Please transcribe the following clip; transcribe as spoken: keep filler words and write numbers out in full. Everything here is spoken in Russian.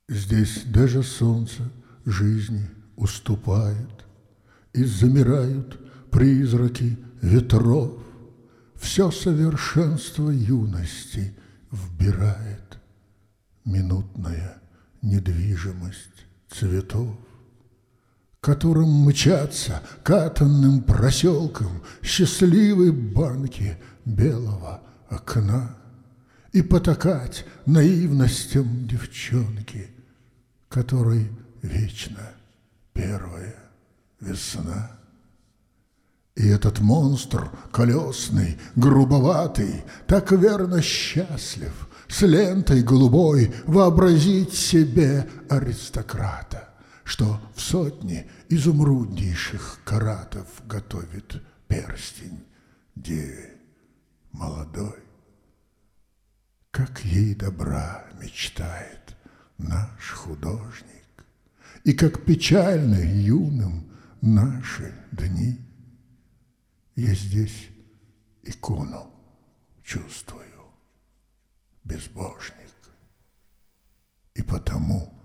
Здесь даже солнце жизни уступает, И замирают призраки ветров. Все совершенство юности вбирает минутная недвижимость цветов, которым мчатся катанным проселком счастливые банки белого окна, и потакать наивностям девчонки, которой вечно первая весна. И этот монстр колесный, грубоватый, так верно счастлив, с лентой голубой вообразить себе аристократа, что в сотне изумруднейших каратов готовит перстень деве молодой. Как ей добра мечтает наш художник, и как печальны юным наши дни. Я здесь икону чувствую, безбожник, и потому